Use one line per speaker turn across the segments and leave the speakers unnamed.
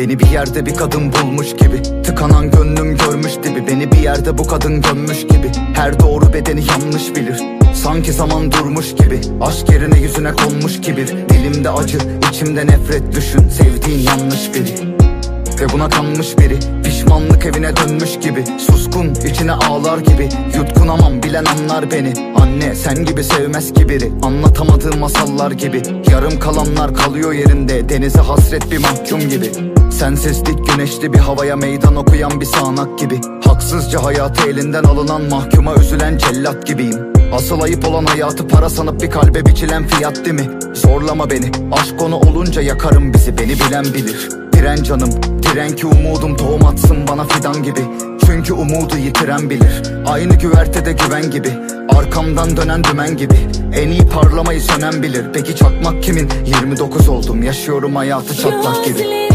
Beni bir yerde bir kadın bulmuş gibi, tıkanan gönlüm görmüş dibi. Beni bir yerde bu kadın gömmüş gibi, her doğru bedeni yanlış bilir. Sanki zaman durmuş gibi, aşk yerine yüzüne konmuş kibir. Dilimde acı, içimde nefret, düşün sevdiğin yanlış biri. Ve buna kanmış biri, pişmanlık evine dönmüş gibi. Suskun, içine ağlar gibi, yutkunamam bilen anlar beni. Anne sen gibi sevmez ki biri, anlatamadığım masallar gibi. Yarım kalanlar kalıyor yerinde, denize hasret bir mahkum gibi. Sensizlik güneşli bir havaya meydan okuyan bir sağanak gibi. Haksızca hayatı elinden alınan mahkuma üzülen cellat gibiyim. Asıl ayıp olan hayatı para sanıp bir kalbe biçilen fiyat değil mi? Zorlama beni, aşk konu olunca yakarım bizi, beni bilen bilir. Diren canım, diren ki umudum tohum atsın bana fidan gibi. Çünkü umudu yitiren bilir, aynı güvertede güven gibi. Arkamdan dönen dümen gibi, en iyi parlamayı sönen bilir. Peki çakmak kimin? 29 oldum, yaşıyorum hayatı çatlak gibi.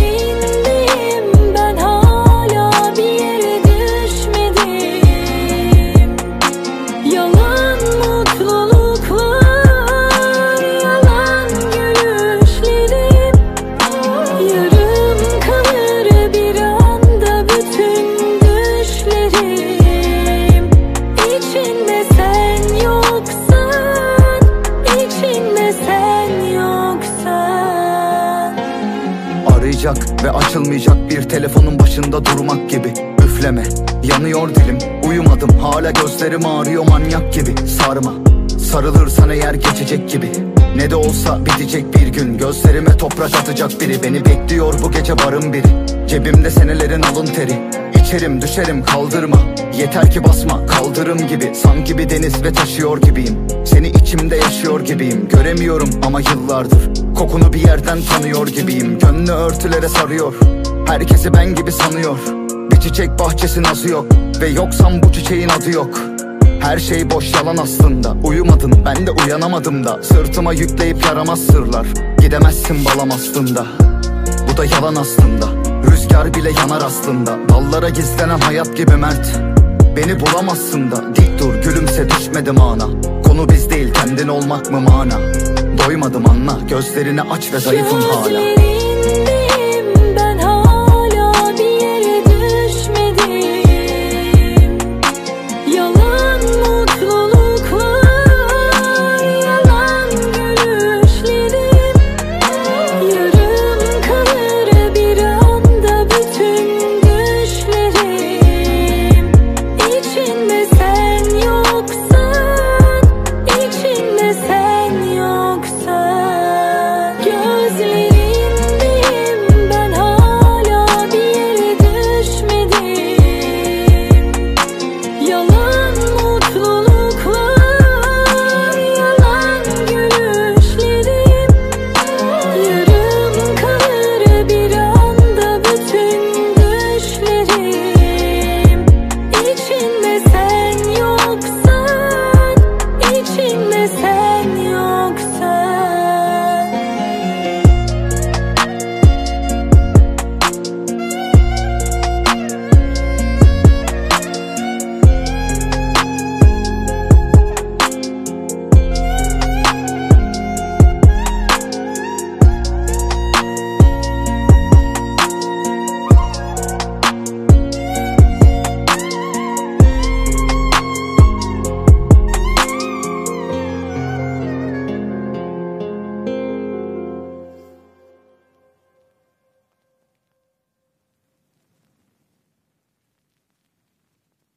Ve açılmayacak bir telefonun başında durmak gibi. Üfleme, yanıyor dilim, uyumadım hala gözlerim ağrıyor manyak gibi. Sarma, sarılırsan eğer geçecek gibi. Ne de olsa bitecek bir gün, gözlerime toprak atacak biri. Beni bekliyor bu gece barın biri, cebimde senelerin alın teri. İçerim düşerim kaldırma, yeter ki basma kaldırım gibi. Sanki bir deniz ve taşıyor gibiyim, seni içimde yaşıyor gibiyim. Göremiyorum ama yıllardır kokunu bir yerden tanıyor gibiyim. Gönlü örtülere sarıyor, herkesi ben gibi sanıyor. Bir çiçek bahçesi nazı yok ve yoksam bu çiçeğin adı yok. Her şey boş yalan aslında, uyumadın ben de uyanamadım da. Sırtıma yükleyip yaramaz sırlar, gidemezsin balam aslında. Bu da yalan aslında, rüzgar bile yanar aslında. Dallara gizlenen hayat gibi mert, beni bulamazsın da. Dik dur gülümse düşmedim ana, konu biz değil kendin olmak mı mana? Doymadım anla, gözlerini aç ve zayıfım hala.